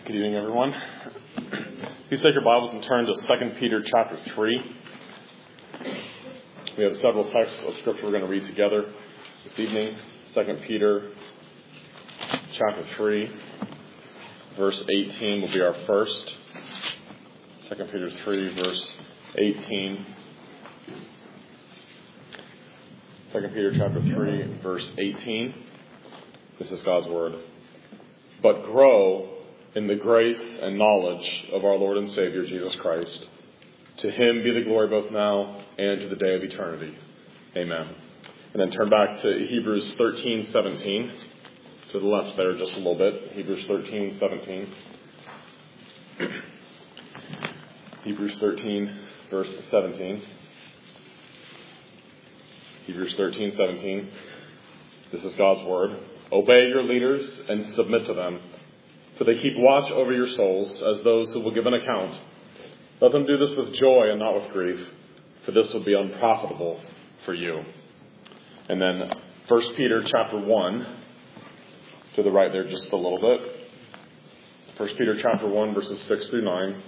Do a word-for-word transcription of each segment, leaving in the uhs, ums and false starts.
Good evening, everyone. Please take your Bibles and turn to Second Peter chapter three. We have several texts of Scripture we're going to read together this evening. Second Peter chapter three, verse eighteen will be our first. Second Peter three, verse eighteen. Second Peter chapter three, verse eighteen. This is God's Word. But grow in the grace and knowledge of our Lord and Savior, Jesus Christ. To Him be the glory both now and to the day of eternity. Amen. And then turn back to Hebrews thirteen seventeen. To the left there just a little bit. Hebrews thirteen seventeen. Hebrews thirteen, verse seventeen. Hebrews thirteen seventeen. This is God's Word. Obey your leaders and submit to them, for they keep watch over your souls as those who will give an account. Let them do this with joy and not with grief, for this will be unprofitable for you. And then First Peter chapter one, to the right there just a little bit. First Peter chapter one, verses six through nine.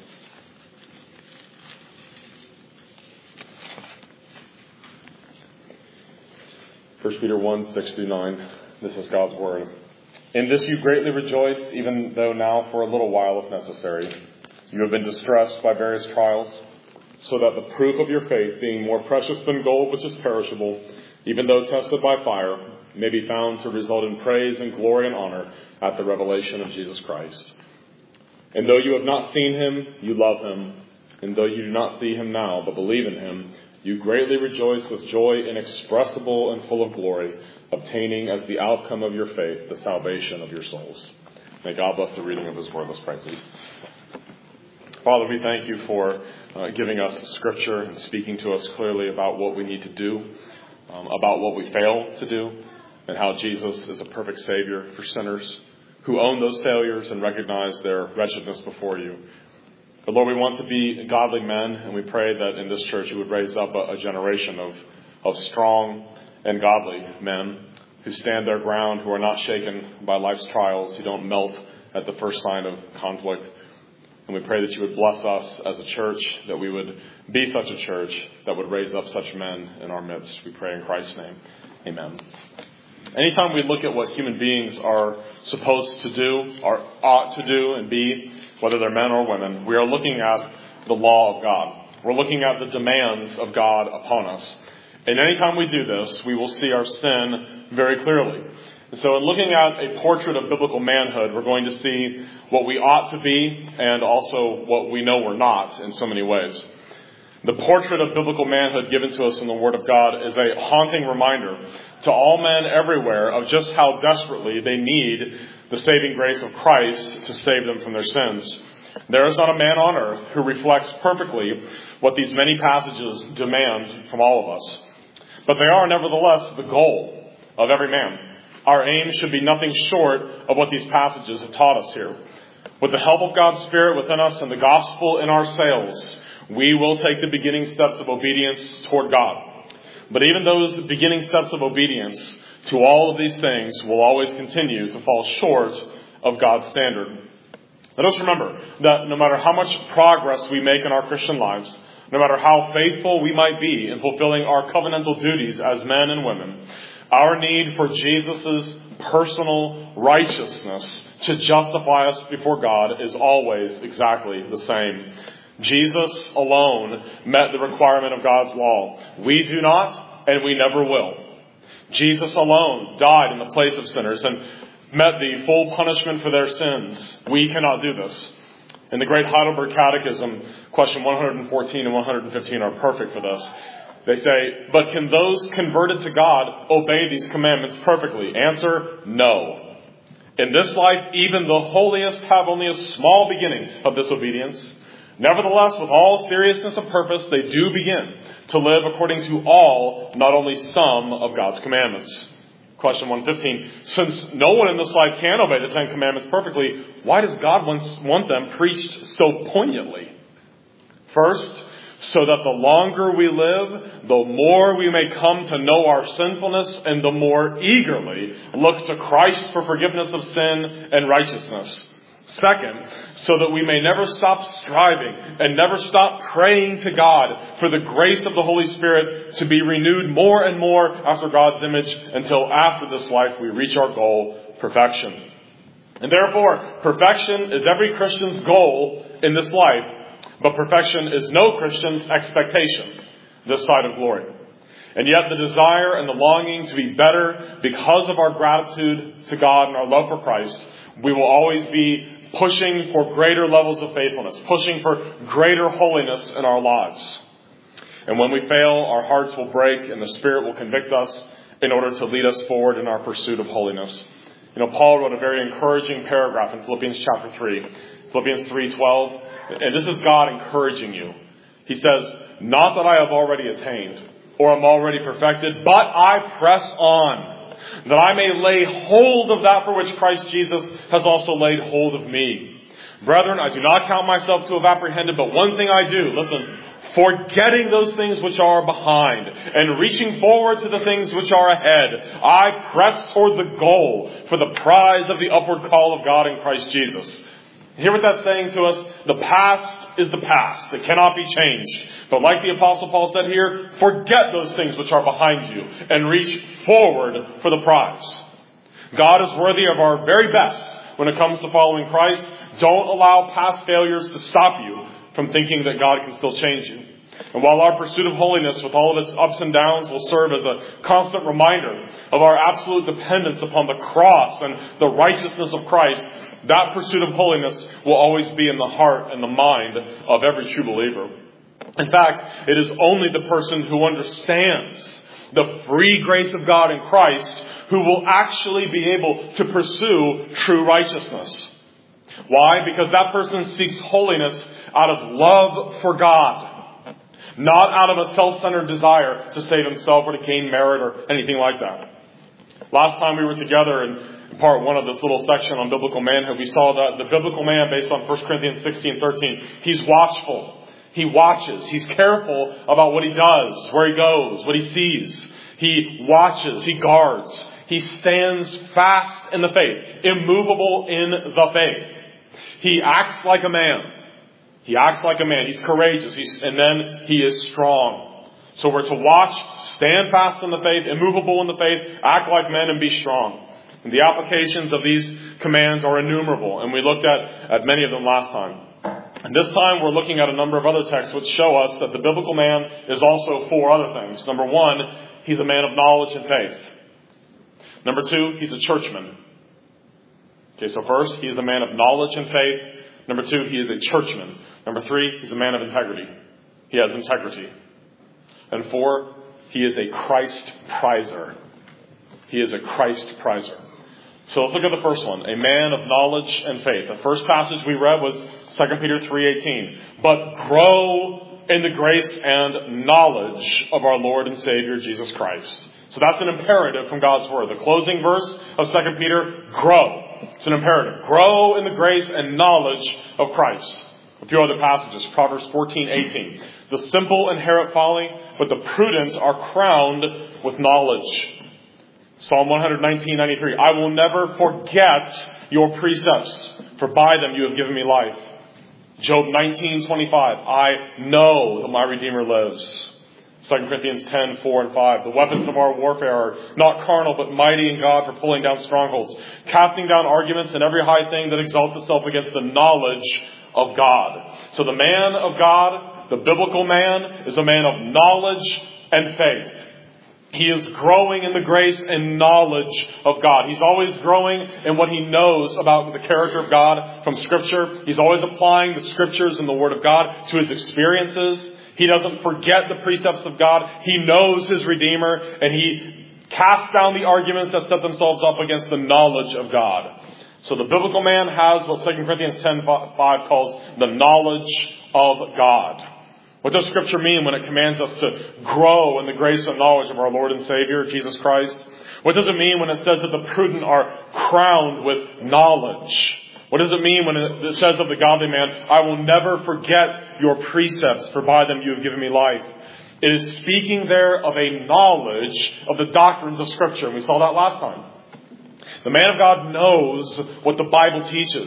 First Peter one, six through nine. This is God's Word. In this you greatly rejoice, even though now for a little while, if necessary, you have been distressed by various trials, so that the proof of your faith, being more precious than gold which is perishable, even though tested by fire, may be found to result in praise and glory and honor at the revelation of Jesus Christ. And though you have not seen Him, you love Him. And though you do not see Him now, but believe in Him, you greatly rejoice with joy inexpressible and full of glory, obtaining as the outcome of your faith the salvation of your souls. May God bless the reading of His Word. Let's pray, please. Father, we thank you for uh, giving us Scripture and speaking to us clearly about what we need to do, um, about what we fail to do, and how Jesus is a perfect Savior for sinners who own those failures and recognize their wretchedness before you. But Lord, we want to be godly men, and we pray that in this church you would raise up a, a generation of, of strong and godly men who stand their ground, who are not shaken by life's trials, who don't melt at the first sign of conflict. And we pray that you would bless us as a church, that we would be such a church that would raise up such men in our midst. We pray in Christ's name. Amen. Anytime we look at what human beings are supposed to do, or ought to do and be, whether they're men or women, we are looking at the law of God. We're looking at the demands of God upon us. And anytime we do this, we will see our sin very clearly. And so in looking at a portrait of biblical manhood, we're going to see what we ought to be and also what we know we're not in so many ways. The portrait of biblical manhood given to us in the Word of God is a haunting reminder to all men everywhere of just how desperately they need the saving grace of Christ to save them from their sins. There is not a man on earth who reflects perfectly what these many passages demand from all of us. But they are nevertheless the goal of every man. Our aim should be nothing short of what these passages have taught us here. With the help of God's Spirit within us and the gospel in our sails, we will take the beginning steps of obedience toward God. But even those beginning steps of obedience to all of these things will always continue to fall short of God's standard. Let us remember that no matter how much progress we make in our Christian lives, no matter how faithful we might be in fulfilling our covenantal duties as men and women, our need for Jesus' personal righteousness to justify us before God is always exactly the same. Jesus alone met the requirement of God's law. We do not, and we never will. Jesus alone died in the place of sinners and met the full punishment for their sins. We cannot do this. In the Great Heidelberg Catechism, question one fourteen and one fifteen are perfect for this. They say, but can those converted to God obey these commandments perfectly? Answer, no. In this life, even the holiest have only a small beginning of this obedience. Nevertheless, with all seriousness of purpose, they do begin to live according to all, not only some, of God's commandments. Question one fifteen. Since no one in this life can obey the Ten Commandments perfectly, why does God want them preached so poignantly? First, so that the longer we live, the more we may come to know our sinfulness and the more eagerly look to Christ for forgiveness of sin and righteousness. Second, so that we may never stop striving and never stop praying to God for the grace of the Holy Spirit to be renewed more and more after God's image until after this life we reach our goal, perfection. And therefore, perfection is every Christian's goal in this life, but perfection is no Christian's expectation this side of glory. And yet the desire and the longing to be better because of our gratitude to God and our love for Christ, we will always be pushing for greater levels of faithfulness, pushing for greater holiness in our lives. And when we fail, our hearts will break and the Spirit will convict us in order to lead us forward in our pursuit of holiness. You know, Paul wrote a very encouraging paragraph in Philippians chapter three, Philippians three twelve, and this is God encouraging you. He says, "Not that I have already attained or am already perfected, but I press on, that I may lay hold of that for which Christ Jesus has also laid hold of me. Brethren, I do not count myself to have apprehended, but one thing I do," listen, "forgetting those things which are behind and reaching forward to the things which are ahead, I press toward the goal for the prize of the upward call of God in Christ Jesus." Hear what that's saying to us? The past is the past. It cannot be changed. But like the Apostle Paul said here, forget those things which are behind you and reach forward for the prize. God is worthy of our very best when it comes to following Christ. Don't allow past failures to stop you from thinking that God can still change you. And while our pursuit of holiness with all of its ups and downs will serve as a constant reminder of our absolute dependence upon the cross and the righteousness of Christ, that pursuit of holiness will always be in the heart and the mind of every true believer. In fact, it is only the person who understands the free grace of God in Christ who will actually be able to pursue true righteousness. Why? Because that person seeks holiness out of love for God, not out of a self-centered desire to save himself or to gain merit or anything like that. Last time we were together in part one of this little section on biblical manhood, we saw that the biblical man, based on First Corinthians sixteen thirteen, he's watchful. He watches. He's careful about what he does, where he goes, what he sees. He watches. He guards. He stands fast in the faith, immovable in the faith. He acts like a man. He acts like a man. He's courageous. He's, and then he is strong. So we're to watch, stand fast in the faith, immovable in the faith, act like men, and be strong. And the applications of these commands are innumerable, and we looked at, at many of them last time. And this time we're looking at a number of other texts which show us that the biblical man is also four other things. Number one, he's a man of knowledge and faith. Number two, he's a churchman. Okay, so first, he is a man of knowledge and faith. Number two, he is a churchman. Number three, he's a man of integrity. He has integrity. And four, he is a Christ prizer. He is a Christ prizer. So let's look at the first one, a man of knowledge and faith. The first passage we read was Second Peter three eighteen. But grow in the grace and knowledge of our Lord and Savior Jesus Christ. So that's an imperative from God's Word. The closing verse of Second Peter, grow. It's an imperative. Grow in the grace and knowledge of Christ. A few other passages. Proverbs fourteen eighteen. The simple inherit folly, but the prudent are crowned with knowledge. Psalm one nineteen ninety-three. I will never forget your precepts, for by them you have given me life. Job nineteen twenty-five. I know that my Redeemer lives. Second Corinthians ten four and five. The weapons of our warfare are not carnal, but mighty in God for pulling down strongholds, casting down arguments and every high thing that exalts itself against the knowledge of God. So the man of God, the biblical man, is a man of knowledge and faith. He is growing in the grace and knowledge of God. He's always growing in what he knows about the character of God from Scripture. He's always applying the Scriptures and the Word of God to his experiences. He doesn't forget the precepts of God. He knows his Redeemer, and he casts down the arguments that set themselves up against the knowledge of God. So the biblical man has what Second Corinthians ten five calls the knowledge of God. What does Scripture mean when it commands us to grow in the grace and knowledge of our Lord and Savior, Jesus Christ? What does it mean when it says that the prudent are crowned with knowledge? What does it mean when it says of the godly man, I will never forget your precepts, for by them you have given me life? It is speaking there of a knowledge of the doctrines of Scripture. And we saw that last time. The man of God knows what the Bible teaches.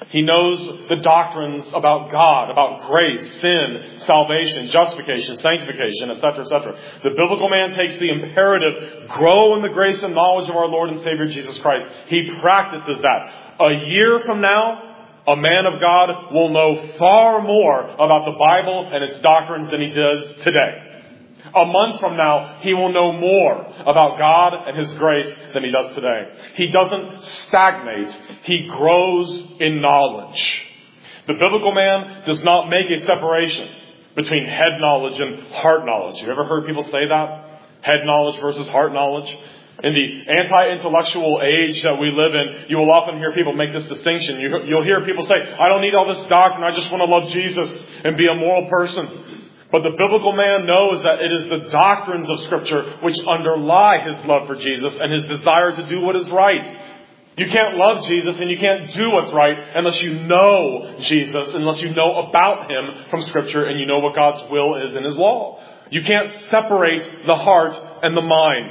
He knows the doctrines about God, about grace, sin, salvation, justification, sanctification, et cetera, et cetera. The biblical man takes the imperative, grow in the grace and knowledge of our Lord and Savior Jesus Christ. He practices that. A year from now, a man of God will know far more about the Bible and its doctrines than he does today. A month from now, he will know more about God and His grace than he does today. He doesn't stagnate. He grows in knowledge. The biblical man does not make a separation between head knowledge and heart knowledge. You ever heard people say that? Head knowledge versus heart knowledge? In the anti-intellectual age that we live in, you will often hear people make this distinction. You, you'll hear people say, I don't need all this doctrine. I just want to love Jesus and be a moral person. But the biblical man knows that it is the doctrines of Scripture which underlie his love for Jesus and his desire to do what is right. You can't love Jesus and you can't do what's right unless you know Jesus, unless you know about Him from Scripture and you know what God's will is in His law. You can't separate the heart and the mind.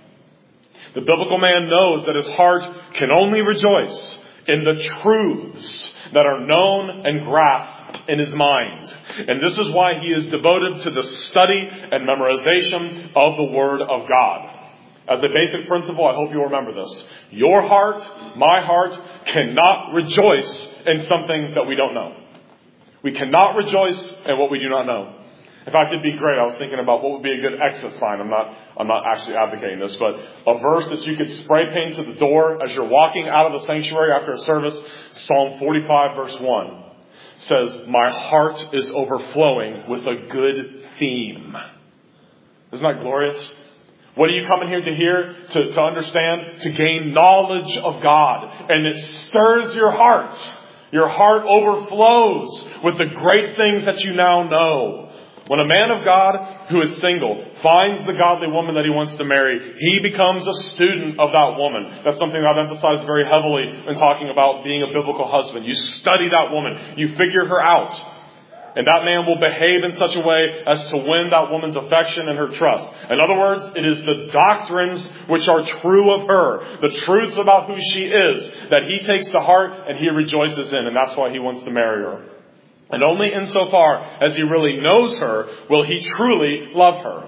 The biblical man knows that his heart can only rejoice in the truths that are known and grasped in his mind. And this is why he is devoted to the study and memorization of the Word of God. As a basic principle, I hope you'll remember this. Your heart, my heart, cannot rejoice in something that we don't know. We cannot rejoice in what we do not know. In fact, it'd be great. I was thinking about what would be a good exit sign. I'm not, I'm not actually advocating this, but a verse that you could spray paint to the door as you're walking out of the sanctuary after a service. Psalm forty-five verse one says, my heart is overflowing with a good theme. Isn't that glorious? What are you coming here to hear, to, to understand? To gain knowledge of God. And it stirs your heart. Your heart overflows with the great things that you now know. When a man of God who is single finds the godly woman that he wants to marry, he becomes a student of that woman. That's something I've emphasized very heavily in talking about being a biblical husband. You study that woman. You figure her out. And that man will behave in such a way as to win that woman's affection and her trust. In other words, it is the doctrines which are true of her, the truths about who she is, that he takes to heart and he rejoices in. And that's why he wants to marry her. And only insofar as he really knows her will he truly love her.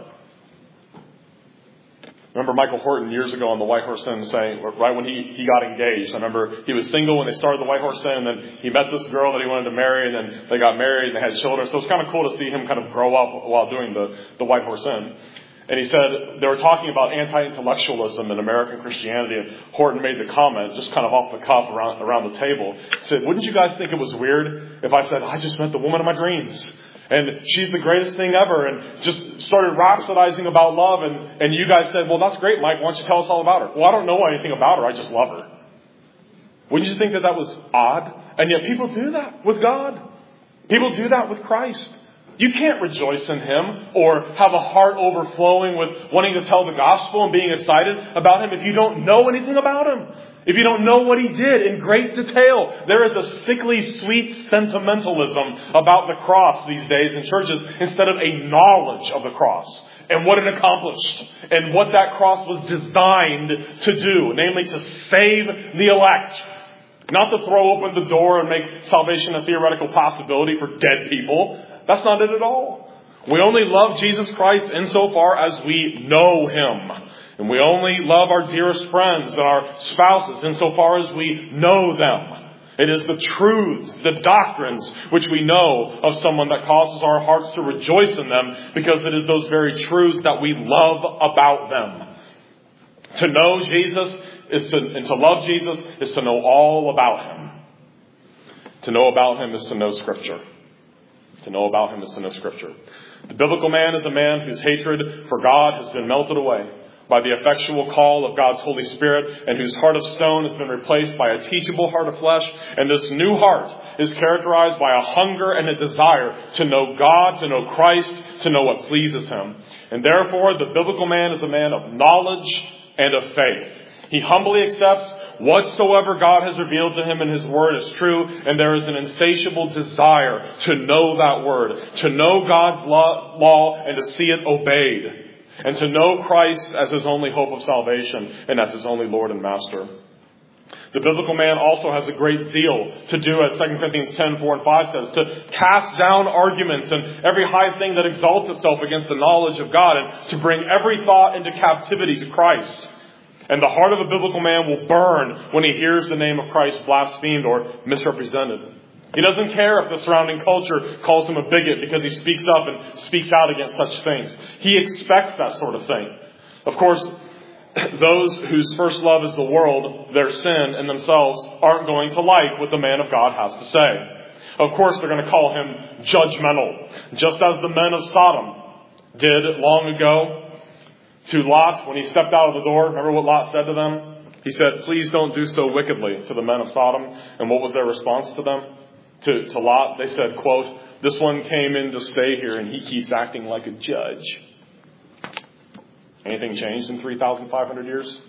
Remember Michael Horton years ago on the White Horse Inn saying, right when he, he got engaged, I remember he was single when they started the White Horse Inn, and then he met this girl that he wanted to marry, and then they got married and they had children. So it's kind of cool to see him kind of grow up while doing the, the White Horse Inn. And he said, they were talking about anti-intellectualism in American Christianity, and Horton made the comment, just kind of off the cuff around, around the table. He said, wouldn't you guys think it was weird if I said, I just met the woman of my dreams, and she's the greatest thing ever, and just started rhapsodizing about love, and, and you guys said, well, that's great, Mike, why don't you tell us all about her? Well, I don't know anything about her, I just love her. Wouldn't you think that that was odd? And yet people do that with God. People do that with Christ. You can't rejoice in Him or have a heart overflowing with wanting to tell the gospel and being excited about Him if you don't know anything about Him. If you don't know what He did in great detail. There is a sickly sweet sentimentalism about the cross these days in churches instead of a knowledge of the cross and what it accomplished and what that cross was designed to do, namely to save the elect. Not to throw open the door and make salvation a theoretical possibility for dead people. That's not it at all. We only love Jesus Christ insofar as we know Him. And we only love our dearest friends and our spouses insofar as we know them. It is the truths, the doctrines which we know of someone that causes our hearts to rejoice in them, because it is those very truths that we love about them. To know Jesus is to, and to love Jesus is to know all about Him. To know about Him is to know Scripture. To know about Him is to know Scripture. The biblical man is a man whose hatred for God has been melted away by the effectual call of God's Holy Spirit, and whose heart of stone has been replaced by a teachable heart of flesh. And this new heart is characterized by a hunger and a desire to know God, to know Christ, to know what pleases Him. And therefore, the biblical man is a man of knowledge and of faith. He humbly accepts whatsoever God has revealed to him in His Word is true, and there is an insatiable desire to know that Word, to know God's law and to see it obeyed, and to know Christ as his only hope of salvation and as his only Lord and Master. The biblical man also has a great zeal to do, as Second Corinthians ten, four and five says, to cast down arguments and every high thing that exalts itself against the knowledge of God, and to bring every thought into captivity to Christ. And the heart of a biblical man will burn when he hears the name of Christ blasphemed or misrepresented. He doesn't care if the surrounding culture calls him a bigot because he speaks up and speaks out against such things. He expects that sort of thing. Of course, those whose first love is the world, their sin and themselves, aren't going to like what the man of God has to say. Of course, they're going to call him judgmental, just as the men of Sodom did long ago to Lot when he stepped out of the door. Remember what Lot said to them? He said, "Please don't do so wickedly," to the men of Sodom. And what was their response to them? To, to Lot, they said, quote, "This one came in to stay here and he keeps acting like a judge." Anything changed in three thousand five hundred years?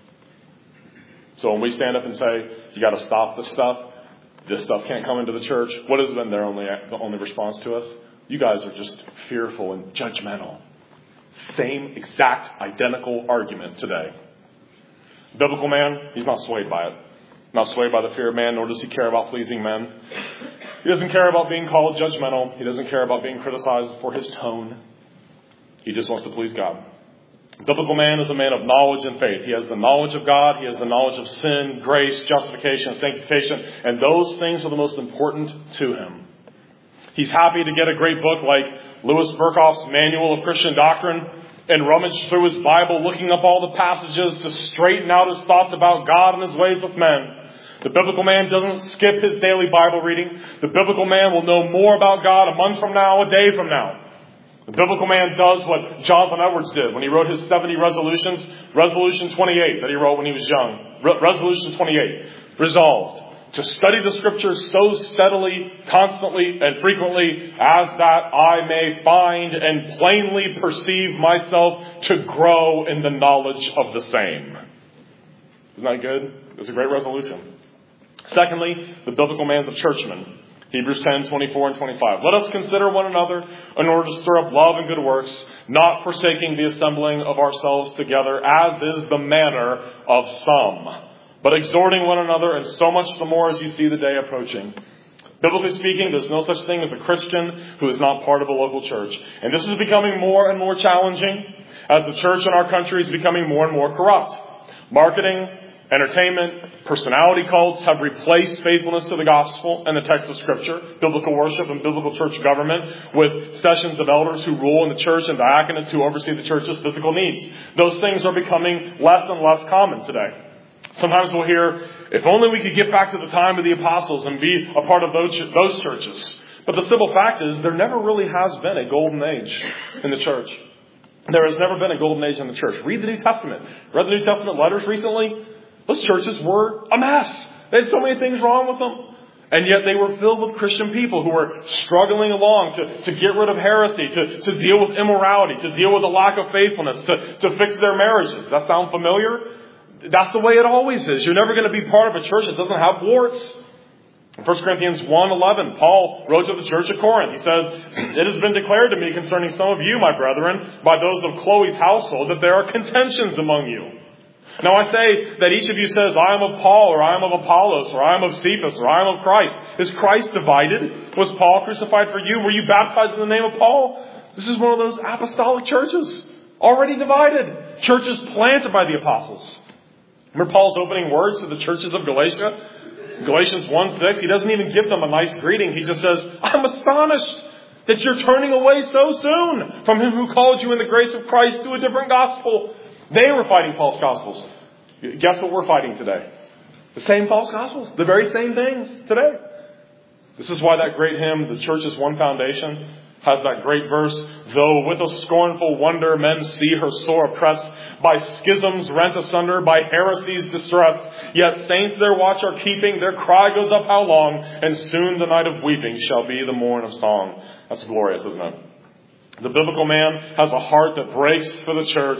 So when we stand up and say, "You got to stop this stuff. This stuff can't come into the church," what has been their only the only response to us? "You guys are just fearful and judgmental." Same exact identical argument today. Biblical man, he's not swayed by it. Not swayed by the fear of man, nor does he care about pleasing men. He doesn't care about being called judgmental. He doesn't care about being criticized for his tone. He just wants to please God. Biblical man is a man of knowledge and faith. He has the knowledge of God. He has the knowledge of sin, grace, justification, sanctification. And those things are the most important to him. He's happy to get a great book like Louis Berkhof's Manual of Christian Doctrine and rummage through his Bible, looking up all the passages to straighten out his thoughts about God and his ways with men. The biblical man doesn't skip his daily Bible reading. The biblical man will know more about God a month from now, a day from now. The biblical man does what Jonathan Edwards did when he wrote his seventy resolutions. Resolution twenty-eight that he wrote when he was young. Re- resolution twenty-eight. Resolved to study the Scriptures so steadily, constantly, and frequently as that I may find and plainly perceive myself to grow in the knowledge of the same. Isn't that good? It's a great resolution. Secondly, the biblical man's a churchman. Hebrews ten, twenty-four and twenty-five. Let us consider one another in order to stir up love and good works, not forsaking the assembling of ourselves together, as is the manner of some, but exhorting one another, and so much the more as you see the day approaching. Biblically speaking, there's no such thing as a Christian who is not part of a local church. And this is becoming more and more challenging as the church in our country is becoming more and more corrupt. Marketing, entertainment, personality cults have replaced faithfulness to the gospel and the text of Scripture, biblical worship and biblical church government, with sessions of elders who rule in the church and diaconates who oversee the church's physical needs. Those things are becoming less and less common today. Sometimes we'll hear, if only we could get back to the time of the apostles and be a part of those, those churches. But the simple fact is, there never really has been a golden age in the church. There has never been a golden age in the church. Read the New Testament. Read the New Testament letters recently. Those churches were a mess. They had so many things wrong with them. And yet they were filled with Christian people who were struggling along to, to get rid of heresy, to, to deal with immorality, to deal with a lack of faithfulness, to, to fix their marriages. Does that sound familiar? That's the way it always is. You're never going to be part of a church that doesn't have warts. In First Corinthians one eleven, Paul wrote to the church of Corinth. He says, "It has been declared to me concerning some of you, my brethren, by those of Chloe's household, that there are contentions among you. Now I say that each of you says, I am of Paul, or I am of Apollos, or I am of Cephas, or I am of Christ. Is Christ divided? Was Paul crucified for you? Were you baptized in the name of Paul?" This is one of those apostolic churches, already divided. Churches planted by the apostles. Remember Paul's opening words to the churches of Galatia? Galatians one six, he doesn't even give them a nice greeting. He just says, "I'm astonished that you're turning away so soon from him who called you in the grace of Christ to a different gospel." They were fighting false gospels. Guess what we're fighting today? The same false gospels. The very same things today. This is why that great hymn, "The Church is One Foundation," has that great verse, "Though with a scornful wonder men see her sore oppressed, by schisms rent asunder, by heresies distressed, yet saints their watch are keeping, their cry goes up how long, and soon the night of weeping shall be the morn of song." That's glorious, isn't it? The biblical man has a heart that breaks for the church,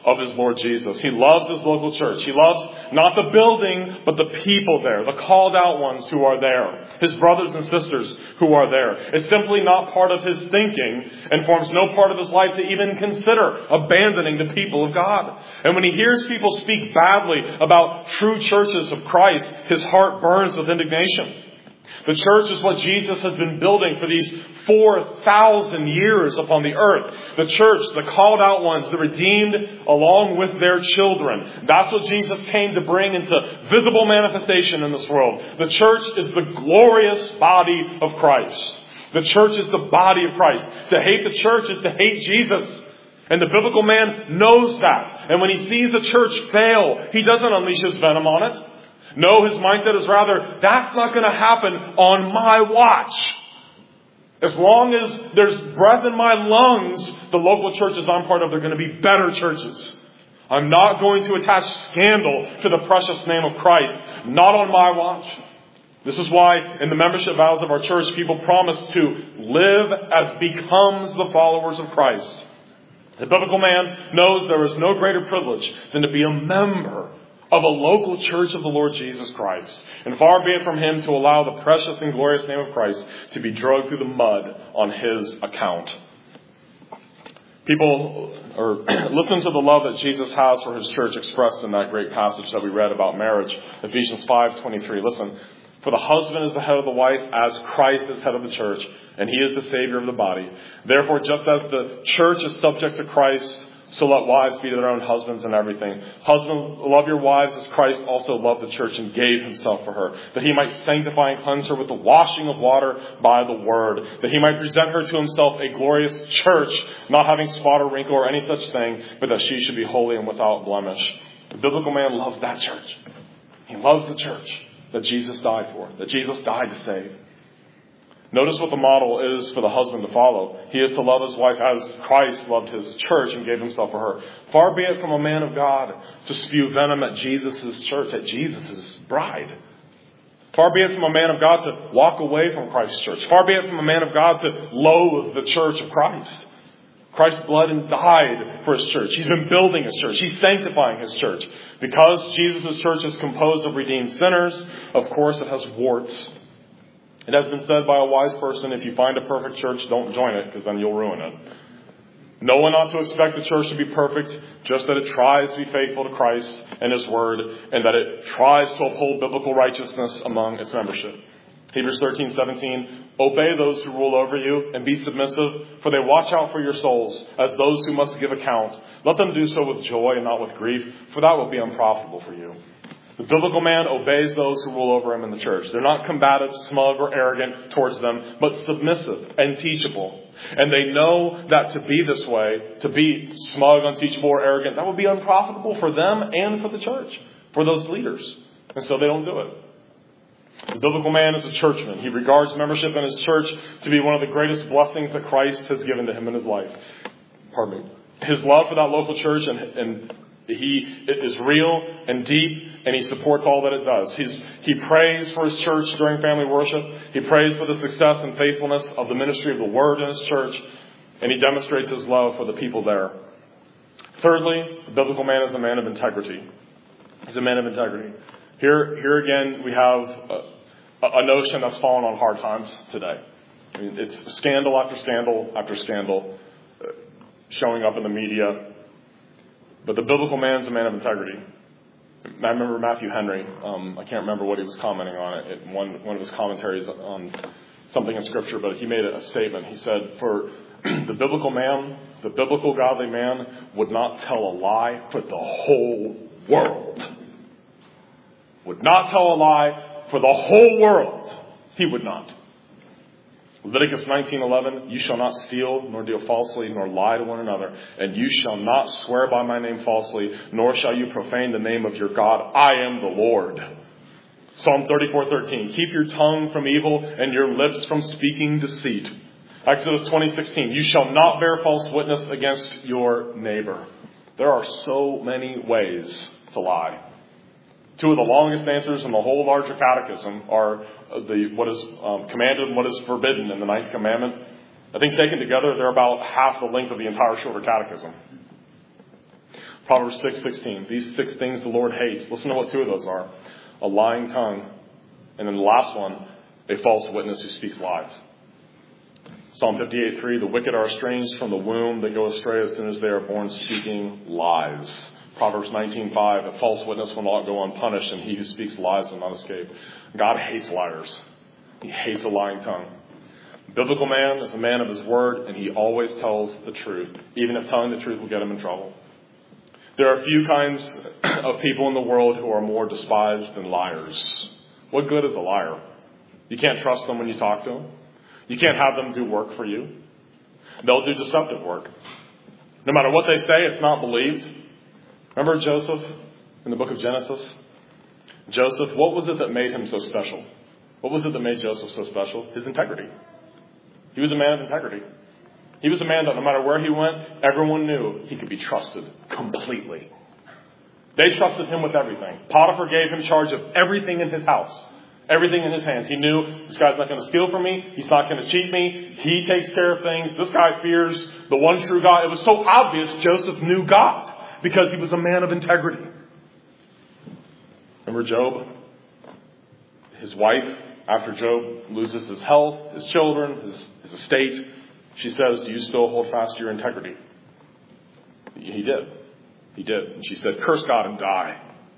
of his Lord Jesus. He loves his local church. He loves not the building, but the people there, the called out ones who are there, his brothers and sisters who are there. It's simply not part of his thinking and forms no part of his life to even consider abandoning the people of God. And when he hears people speak badly about true churches of Christ, his heart burns with indignation. The church is what Jesus has been building for these four thousand years upon the earth. The church, the called out ones, the redeemed along with their children. That's what Jesus came to bring into visible manifestation in this world. The church is the glorious body of Christ. The church is the body of Christ. To hate the church is to hate Jesus. And the biblical man knows that. And when he sees the church fail, he doesn't unleash his venom on it. No, his mindset is rather, that's not going to happen on my watch. As long as there's breath in my lungs, the local churches I'm part of, they're going to be better churches. I'm not going to attach scandal to the precious name of Christ. Not on my watch. This is why in the membership vows of our church, people promise to live as becomes the followers of Christ. The biblical man knows there is no greater privilege than to be a member of a local church of the Lord Jesus Christ. And far be it from him to allow the precious and glorious name of Christ to be dragged through the mud on his account. People or listen to the love that Jesus has for his church expressed in that great passage that we read about marriage, Ephesians five twenty-three. Listen, for the husband is the head of the wife as Christ is head of the church, and he is the Savior of the body. Therefore, just as the church is subject to Christ, so let wives be to their own husbands in everything. Husbands, love your wives as Christ also loved the church and gave himself for her, that he might sanctify and cleanse her with the washing of water by the word, that he might present her to himself a glorious church, not having spot or wrinkle or any such thing, but that she should be holy and without blemish. The biblical man loves that church. He loves the church that Jesus died for, that Jesus died to save. Notice what the model is for the husband to follow. He is to love his wife as Christ loved his church and gave himself for her. Far be it from a man of God to spew venom at Jesus' church, at Jesus' bride. Far be it from a man of God to walk away from Christ's church. Far be it from a man of God to loathe the church of Christ. Christ bled and died for his church. He's been building his church. He's sanctifying his church. Because Jesus' church is composed of redeemed sinners, of course it has warts. It has been said by a wise person, if you find a perfect church, don't join it, because then you'll ruin it. No one ought to expect the church to be perfect, just that it tries to be faithful to Christ and his word, and that it tries to uphold biblical righteousness among its membership. Hebrews thirteen seventeen, obey those who rule over you and be submissive, for they watch out for your souls as those who must give account. Let them do so with joy and not with grief, for that will be unprofitable for you. The biblical man obeys those who rule over him in the church. They're not combative, smug, or arrogant towards them, but submissive and teachable. And they know that to be this way, to be smug, unteachable, or arrogant, that would be unprofitable for them and for the church, for those leaders. And so they don't do it. The biblical man is a churchman. He regards membership in his church to be one of the greatest blessings that Christ has given to him in his life. Pardon me. His love for that local church and, and he is real and deep, and he supports all that it does. He's, he prays for his church during family worship. He prays for the success and faithfulness of the ministry of the Word in his church, and he demonstrates his love for the people there. Thirdly, the biblical man is a man of integrity. He's a man of integrity. Here, here again, we have a, a notion that's fallen on hard times today. I mean, it's scandal after scandal after scandal uh, showing up in the media. But the biblical man is a man of integrity. I remember Matthew Henry. Um, I can't remember what he was commenting on it. it one, one of his commentaries on something in Scripture, but he made a statement. He said, for the biblical man, the biblical godly man would not tell a lie for the whole world. Would not tell a lie for the whole world. He would not. Leviticus nineteen eleven, you shall not steal, nor deal falsely, nor lie to one another, and you shall not swear by my name falsely, nor shall you profane the name of your God. I am the Lord. Psalm thirty-four thirteen, keep your tongue from evil and your lips from speaking deceit. Exodus twenty sixteen, you shall not bear false witness against your neighbor. There are so many ways to lie. Two of the longest answers in the whole larger catechism are the what is um, commanded and what is forbidden in the ninth commandment. I think taken together, they're about half the length of the entire shorter catechism. Proverbs six sixteen. These six things the Lord hates. Listen to what two of those are. A lying tongue. And then the last one, a false witness who speaks lies. Psalm fifty-eight three. The wicked are estranged from the womb. They go astray as soon as they are born, speaking lies. Proverbs nineteen five. A false witness will not go unpunished, and he who speaks lies will not escape. God hates liars. He hates a lying tongue. A biblical man is a man of his word, and he always tells the truth, even if telling the truth will get him in trouble. There are few kinds of people in the world who are more despised than liars. What good is a liar? You can't trust them when you talk to them. You can't have them do work for you. They'll do deceptive work. No matter what they say, it's not believed. Remember Joseph in the book of Genesis? Joseph, what was it that made him so special? What was it that made Joseph so special? His integrity. He was a man of integrity. He was a man that no matter where he went, everyone knew he could be trusted completely. They trusted him with everything. Potiphar gave him charge of everything in his house. Everything in his hands. He knew this guy's not going to steal from me. He's not going to cheat me. He takes care of things. This guy fears the one true God. It was so obvious Joseph knew God because he was a man of integrity. Remember Job? His wife, after Job loses his health, his children, his, his estate, she says, do you still hold fast to your integrity? He did. He did. And she said, curse God and die.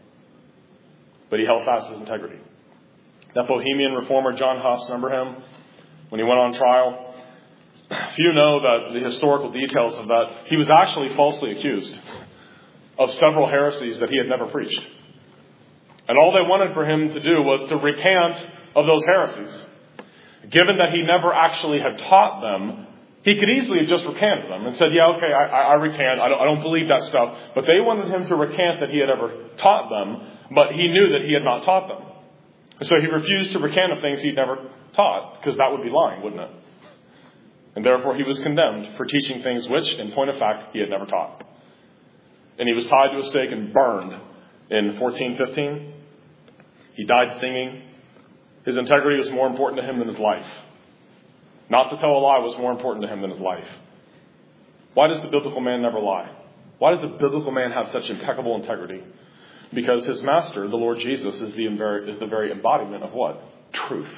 But he held fast to his integrity. That Bohemian reformer, John Huss, remember him? When he went on trial? Few know that the historical details of that. He was actually falsely accused of several heresies that he had never preached. And all they wanted for him to do was to recant of those heresies. Given that he never actually had taught them, he could easily have just recanted them and said, yeah, okay, I, I recant. I don't, I don't believe that stuff. But they wanted him to recant that he had ever taught them, but he knew that he had not taught them. And so he refused to recant of things he'd never taught, because that would be lying, wouldn't it? And therefore he was condemned for teaching things which, in point of fact, he had never taught. And he was tied to a stake and burned in fourteen fifteen. He died singing. His integrity was more important to him than his life. Not to tell a lie was more important to him than his life. Why does the biblical man never lie? Why does the biblical man have such impeccable integrity? Because his master, the Lord Jesus, is the, is the very embodiment of what? Truth.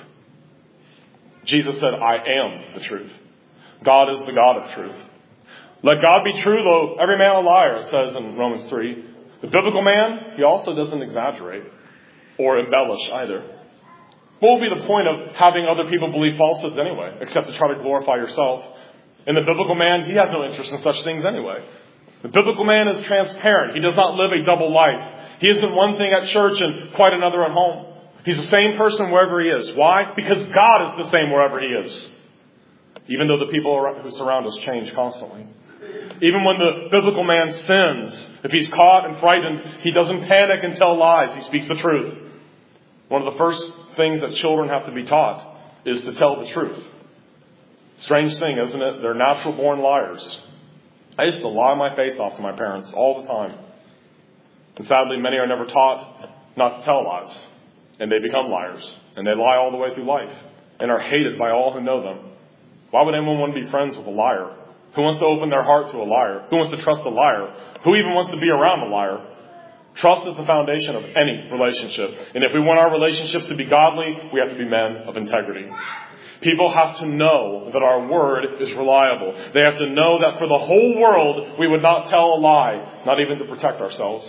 Jesus said, I am the truth. God is the God of truth. Let God be true, though every man a liar, it says in Romans three. The biblical man, he also doesn't exaggerate or embellish either. What will be the point of having other people believe falsehoods anyway, except to try to glorify yourself? And the biblical man, he has no interest in such things anyway. The biblical man is transparent. He does not live a double life. He isn't one thing at church and quite another at home. He's the same person wherever he is. Why? Because God is the same wherever he is. Even though the people who surround us change constantly. Even when the biblical man sins, if he's caught and frightened, he doesn't panic and tell lies. He speaks the truth. One of the first things that children have to be taught is to tell the truth. Strange thing, isn't it? They're natural born liars. I used to lie my face off to my parents all the time. And sadly, many are never taught not to tell lies. And they become liars. And they lie all the way through life. And are hated by all who know them. Why would anyone want to be friends with a liar? Who wants to open their heart to a liar? Who wants to trust a liar? Who even wants to be around a liar? Trust is the foundation of any relationship. And if we want our relationships to be godly, we have to be men of integrity. People have to know that our word is reliable. They have to know that for the whole world, we would not tell a lie, not even to protect ourselves.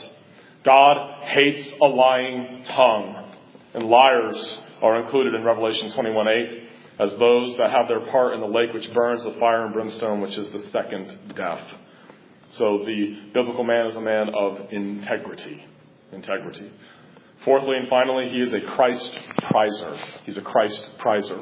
God hates a lying tongue. And liars are included in Revelation twenty-one eight as those that have their part in the lake which burns with fire and brimstone, which is the second death. So the biblical man is a man of integrity. Integrity. Fourthly and finally, he is a Christ prizer. He's a Christ prizer.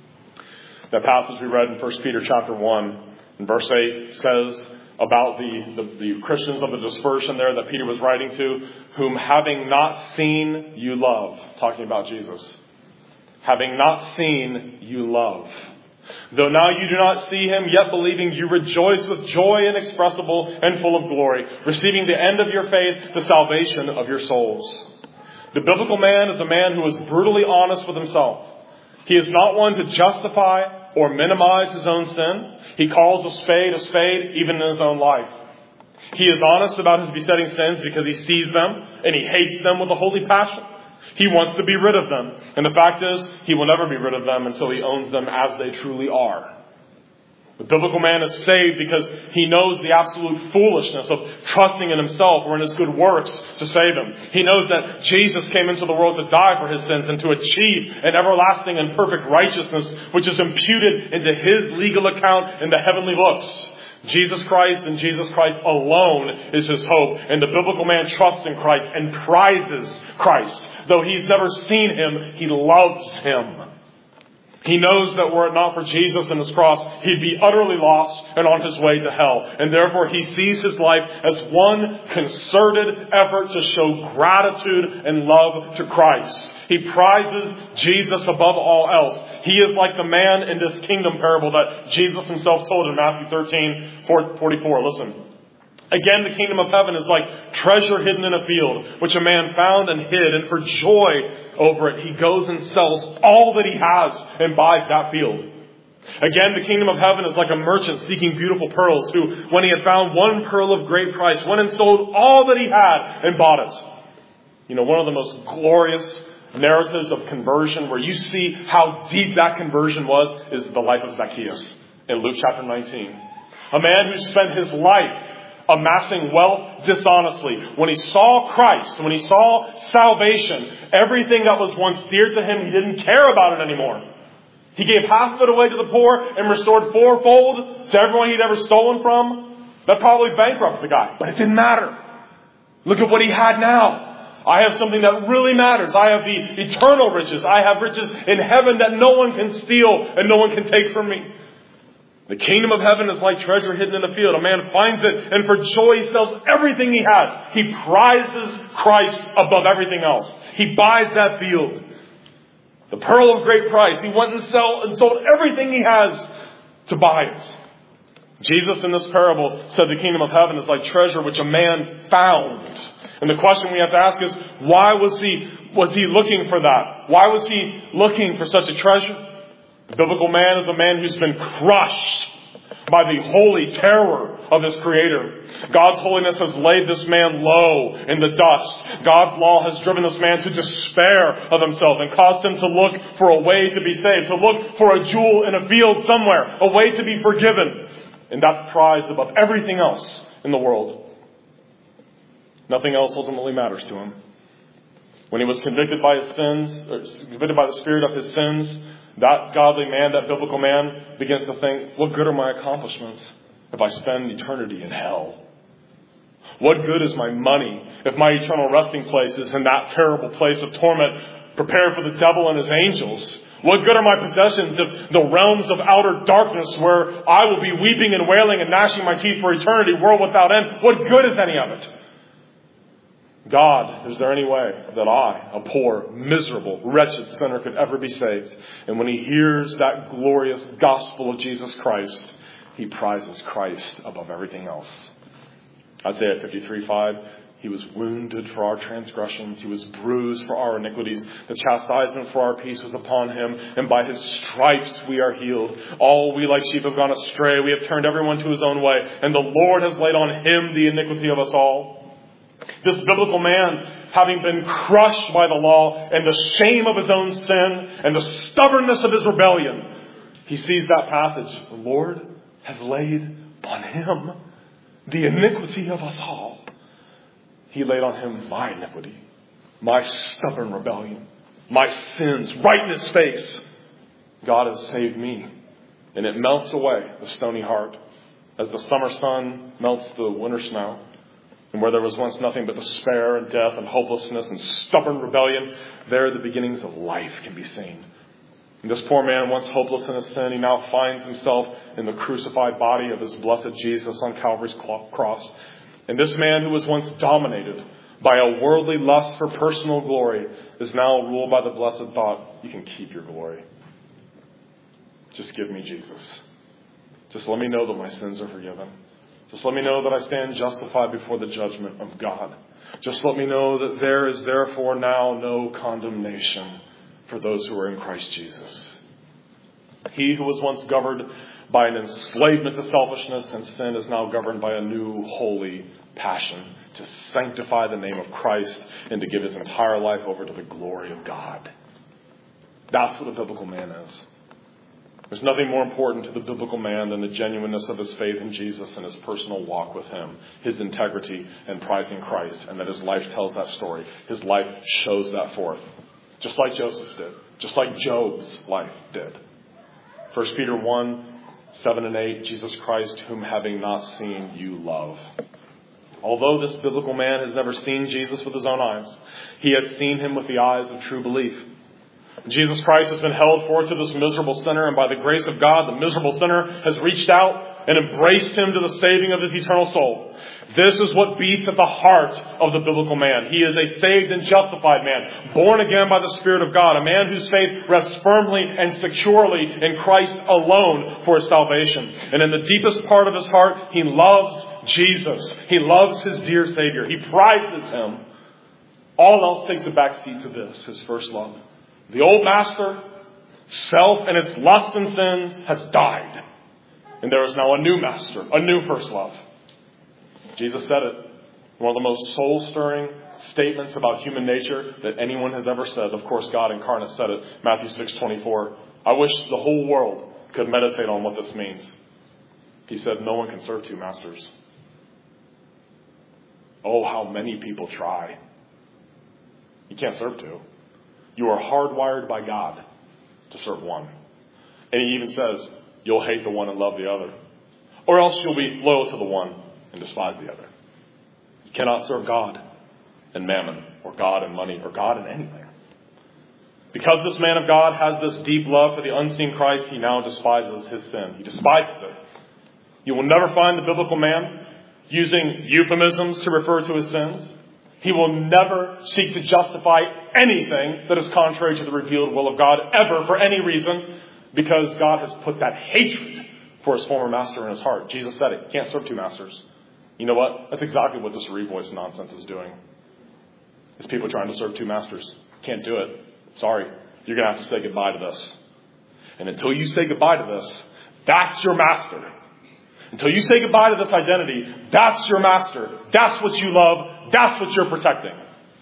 That passage we read in First Peter chapter one, in verse eight, says about the, the, the Christians of the dispersion there that Peter was writing to, whom having not seen you love. Talking about Jesus. Having not seen you love. Though now you do not see him, yet believing you rejoice with joy inexpressible and full of glory, receiving the end of your faith, the salvation of your souls. The biblical man is a man who is brutally honest with himself. He is not one to justify or minimize his own sin. He calls a spade a spade even in his own life. He is honest about his besetting sins because he sees them and he hates them with a holy passion. He wants to be rid of them. And the fact is, he will never be rid of them until he owns them as they truly are. The biblical man is saved because he knows the absolute foolishness of trusting in himself or in his good works to save him. He knows that Jesus came into the world to die for his sins and to achieve an everlasting and perfect righteousness which is imputed into his legal account in the heavenly books. Jesus Christ and Jesus Christ alone is his hope. And the biblical man trusts in Christ and prizes Christ. Though he's never seen him, he loves him. He knows that were it not for Jesus and his cross, he'd be utterly lost and on his way to hell. And therefore he sees his life as one concerted effort to show gratitude and love to Christ. He prizes Jesus above all else. He is like the man in this kingdom parable that Jesus himself told in Matthew thirteen forty-four. Listen. Again, the kingdom of heaven is like treasure hidden in a field, which a man found and hid, and for joy over it, he goes and sells all that he has and buys that field. Again, the kingdom of heaven is like a merchant seeking beautiful pearls, who, when he had found one pearl of great price, went and sold all that he had and bought it. You know, one of the most glorious narratives of conversion, where you see how deep that conversion was, is the life of Zacchaeus in Luke chapter nineteen. A man who spent his life amassing wealth dishonestly. When he saw Christ, when he saw salvation, everything that was once dear to him, he didn't care about it anymore. He gave half of it away to the poor and restored fourfold to everyone he'd ever stolen from. That probably bankrupted the guy, but it didn't matter. Look at what he had now. I have something that really matters. I have the eternal riches. I have riches in heaven that no one can steal and no one can take from me. The kingdom of heaven is like treasure hidden in a field. A man finds it, and for joy he sells everything he has. He prizes Christ above everything else. He buys that field. The pearl of great price. He went and, sell, and sold everything he has to buy it. Jesus in this parable said the kingdom of heaven is like treasure which a man found. And the question we have to ask is, why was he, was he looking for that? Why was he looking for such a treasure? The biblical man is a man who's been crushed by the holy terror of his Creator. God's holiness has laid this man low in the dust. God's law has driven this man to despair of himself and caused him to look for a way to be saved, to look for a jewel in a field somewhere, a way to be forgiven. And that's prized above everything else in the world. Nothing else ultimately matters to him. When he was convicted by his sins, or convicted by the Spirit of his sins, that godly man, that biblical man, begins to think, what good are my accomplishments if I spend eternity in hell? What good is my money if my eternal resting place is in that terrible place of torment prepared for the devil and his angels? What good are my possessions if the realms of outer darkness, where I will be weeping and wailing and gnashing my teeth for eternity, world without end, what good is any of it? God, is there any way that I, a poor, miserable, wretched sinner, could ever be saved? And when he hears that glorious gospel of Jesus Christ, he prizes Christ above everything else. Isaiah fifty-three five, he was wounded for our transgressions. He was bruised for our iniquities. The chastisement for our peace was upon him, and by his stripes we are healed. All we like sheep have gone astray. We have turned everyone to his own way, and the Lord has laid on him the iniquity of us all. This biblical man, having been crushed by the law and the shame of his own sin and the stubbornness of his rebellion, he sees that passage. The Lord has laid on him the iniquity of us all. He laid on him my iniquity, my stubborn rebellion, my sins, right in his face. God has saved me. And it melts away the stony heart as the summer sun melts the winter snow. And where there was once nothing but despair and death and hopelessness and stubborn rebellion, there the beginnings of life can be seen. And this poor man, once hopeless in his sin, he now finds himself in the crucified body of his blessed Jesus on Calvary's cross. And this man who was once dominated by a worldly lust for personal glory is now ruled by the blessed thought, you can keep your glory. Just give me Jesus. Just let me know that my sins are forgiven. Just let me know that I stand justified before the judgment of God. Just let me know that there is therefore now no condemnation for those who are in Christ Jesus. He who was once governed by an enslavement to selfishness and sin is now governed by a new holy passion to sanctify the name of Christ and to give his entire life over to the glory of God. That's what a biblical man is. There's nothing more important to the biblical man than the genuineness of his faith in Jesus and his personal walk with him, his integrity and prizing Christ, and that his life tells that story. His life shows that forth, just like Joseph did, just like Job's life did. First Peter one, seven and eight, Jesus Christ, whom having not seen, you love. Although this biblical man has never seen Jesus with his own eyes, he has seen him with the eyes of true belief. Jesus Christ has been held forth to this miserable sinner, and by the grace of God, the miserable sinner has reached out and embraced him to the saving of his eternal soul. This is what beats at the heart of the biblical man. He is a saved and justified man, born again by the Spirit of God, a man whose faith rests firmly and securely in Christ alone for his salvation. And in the deepest part of his heart, he loves Jesus. He loves his dear Savior. He prizes him. All else takes a back seat to this, his first love. The old master, self and its lusts and sins, has died. And there is now a new master, a new first love. Jesus said it. One of the most soul-stirring statements about human nature that anyone has ever said. Of course, God incarnate said it. Matthew six twenty-four. I wish the whole world could meditate on what this means. He said, no one can serve two masters. Oh, how many people try. You can't serve two. You are hardwired by God to serve one. And he even says, you'll hate the one and love the other. Or else you'll be loyal to the one and despise the other. You cannot serve God and mammon, or God and money, or God and anything. Because this man of God has this deep love for the unseen Christ, he now despises his sin. He despises it. You will never find the biblical man using euphemisms to refer to his sins. He will never seek to justify anything that is contrary to the revealed will of God ever for any reason, because God has put that hatred for his former master in his heart. Jesus said it. You can't serve two masters. You know what? That's exactly what this revoice nonsense is doing. It's people trying to serve two masters. Can't do it. Sorry. You're going to have to say goodbye to this. And until you say goodbye to this, that's your master. Until you say goodbye to this identity, that's your master. That's what you love. That's what you're protecting.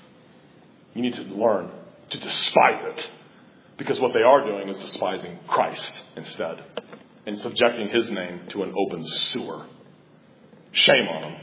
You need to learn to despise it. Because what they are doing is despising Christ instead. And subjecting his name to an open sewer. Shame on him.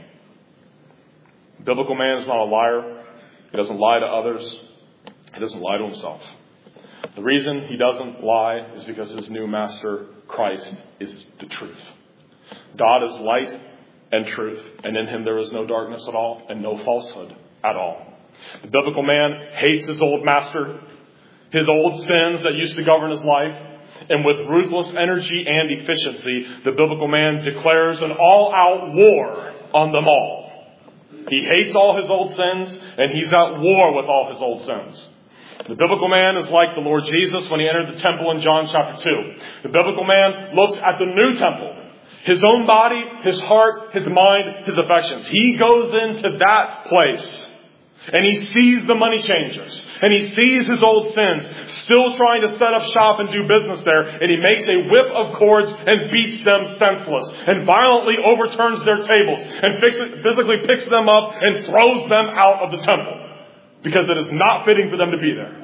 Biblical man is not a liar. He doesn't lie to others. He doesn't lie to himself. The reason he doesn't lie is because his new master, Christ, is the truth. God is light and truth, and in him there is no darkness at all and no falsehood at all. The biblical man hates his old master, his old sins that used to govern his life, and with ruthless energy and efficiency, the biblical man declares an all-out war on them all. He hates all his old sins, and he's at war with all his old sins. The biblical man is like the Lord Jesus when he entered the temple in John chapter two. The biblical man looks at the new temple. His own body, his heart, his mind, his affections. He goes into that place and he sees the money changers and he sees his old sins still trying to set up shop and do business there, and he makes a whip of cords and beats them senseless and violently overturns their tables and physically picks them up and throws them out of the temple because it is not fitting for them to be there.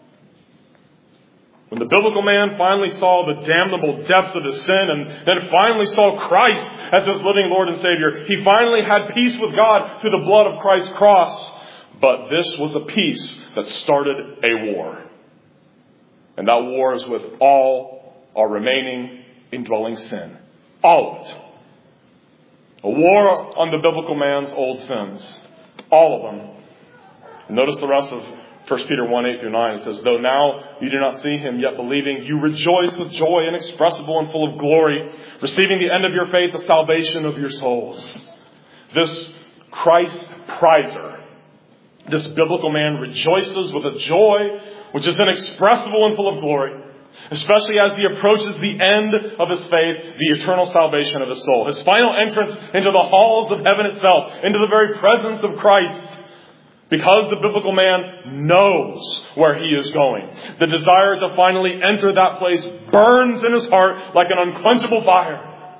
When the biblical man finally saw the damnable depths of his sin and then finally saw Christ as his living Lord and Savior, he finally had peace with God through the blood of Christ's cross. But this was a peace that started a war. And that war is with all our remaining indwelling sin. All of it. A war on the biblical man's old sins. All of them. And notice the rest of First Peter one, eight through nine. It says, though now you do not see him, yet believing, you rejoice with joy inexpressible and full of glory, receiving the end of your faith, the salvation of your souls. This Christ prizer, this biblical man rejoices with a joy which is inexpressible and full of glory, especially as he approaches the end of his faith, the eternal salvation of his soul. His final entrance into the halls of heaven itself, into the very presence of Christ. Because the biblical man knows where he is going. The desire to finally enter that place burns in his heart like an unquenchable fire.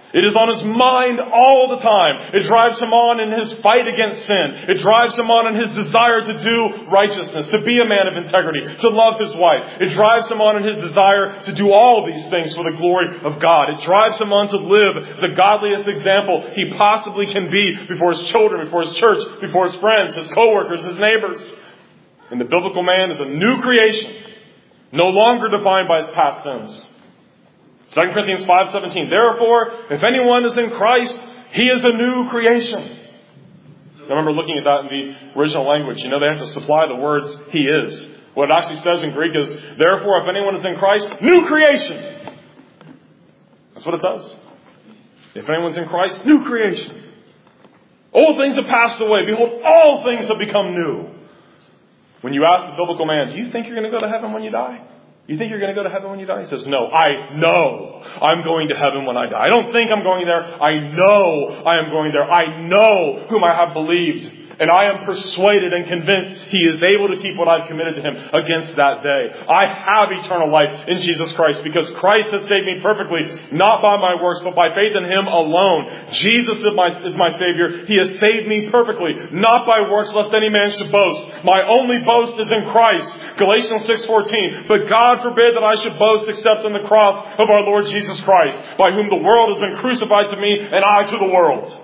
It is on his mind all the time. It drives him on in his fight against sin. It drives him on in his desire to do righteousness, to be a man of integrity, to love his wife. It drives him on in his desire to do all these things for the glory of God. It drives him on to live the godliest example he possibly can be before his children, before his church, before his friends, his co-workers, his neighbors. And the biblical man is a new creation, no longer defined by his past sins. Second Corinthians five seventeen. Therefore, if anyone is in Christ, he is a new creation. I remember looking at that in the original language. You know, they have to supply the words he is. What it actually says in Greek is, therefore, if anyone is in Christ, new creation. That's what it does. If anyone's in Christ, new creation. Old things have passed away. Behold, all things have become new. When you ask the biblical man, do you think you're going to go to heaven when you die? You think you're going to go to heaven when you die? He says, no, I know I'm going to heaven when I die. I don't think I'm going there. I know I am going there. I know whom I have believed. And I am persuaded and convinced he is able to keep what I've committed to him against that day. I have eternal life in Jesus Christ because Christ has saved me perfectly, not by my works, but by faith in him alone. Jesus is my, is my Savior. He has saved me perfectly, not by works, lest any man should boast. My only boast is in Christ. Galatians six fourteen. But God forbid that I should boast except in the cross of our Lord Jesus Christ, by whom the world has been crucified to me and I to the world.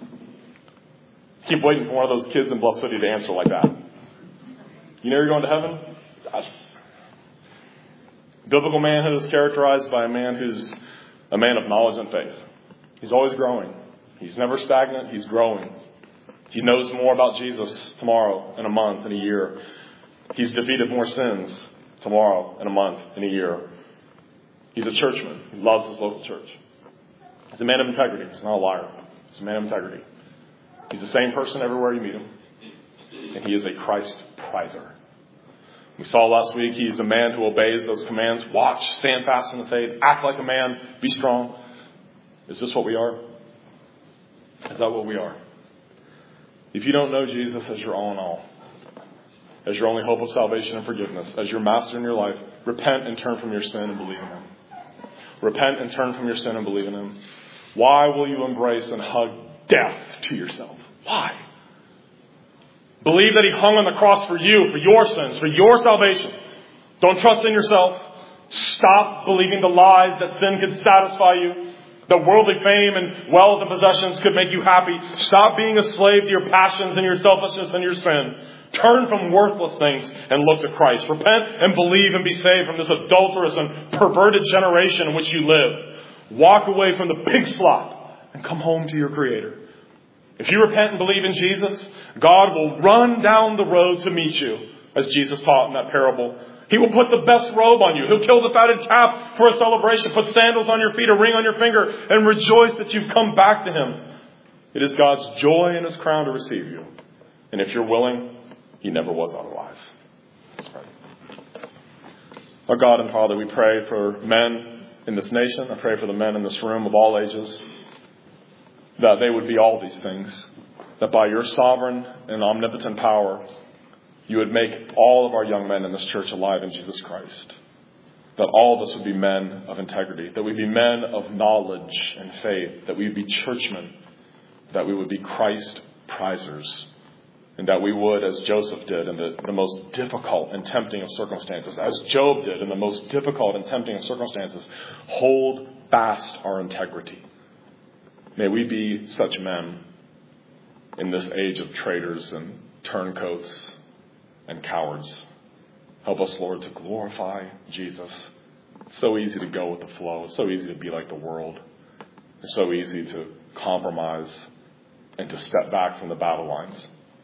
Keep waiting for one of those kids in Bluff City to answer like that. You know you're going to heaven? Yes. Biblical manhood is characterized by a man who's a man of knowledge and faith. He's always growing. He's never stagnant. He's growing. He knows more about Jesus tomorrow, in a month, in a year. He's defeated more sins tomorrow, in a month, in a year. He's a churchman. He loves his local church. He's a man of integrity. He's not a liar. He's a man of integrity. He's the same person everywhere you meet him. And he is a Christ prizer. We saw last week he's a man who obeys those commands. Watch, stand fast in the faith, act like a man, be strong. Is this what we are? Is that what we are? If you don't know Jesus as your all in all, as your only hope of salvation and forgiveness, as your master in your life, repent and turn from your sin and believe in him. Repent and turn from your sin and believe in him. Why will you embrace and hug death to yourself? Why? Believe that he hung on the cross for you, for your sins, for your salvation. Don't trust in yourself. Stop believing the lies that sin could satisfy you, that worldly fame and wealth and possessions could make you happy. Stop being a slave to your passions and your selfishness and your sin. Turn from worthless things and look to Christ. Repent and believe and be saved from this adulterous and perverted generation in which you live. Walk away from the pig slop and come home to your Creator. If you repent and believe in Jesus, God will run down the road to meet you, as Jesus taught in that parable. He will put the best robe on you. He'll kill the fatted calf for a celebration, put sandals on your feet, a ring on your finger, and rejoice that you've come back to him. It is God's joy and his crown to receive you. And if you're willing, he never was otherwise. Let's pray. Our God and Father, we pray for men in this nation. I pray for the men in this room of all ages, that they would be all these things, that by your sovereign and omnipotent power, you would make all of our young men in this church alive in Jesus Christ. That all of us would be men of integrity, that we'd be men of knowledge and faith, that we'd be churchmen, that we would be Christ prizers, and that we would, as Joseph did in the, the most difficult and tempting of circumstances, as Job did in the most difficult and tempting of circumstances, hold fast our integrity. May we be such men in this age of traitors and turncoats and cowards. Help us, Lord, to glorify Jesus. It's so easy to go with the flow. It's so easy to be like the world. It's so easy to compromise and to step back from the battle lines.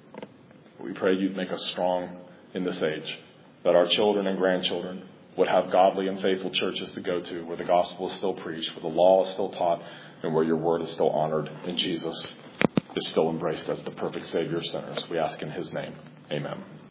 We pray you'd make us strong in this age, that our children and grandchildren would have godly and faithful churches to go to, where the gospel is still preached, where the law is still taught, and where your word is still honored, and Jesus is still embraced as the perfect Savior of sinners. We ask in his name. Amen.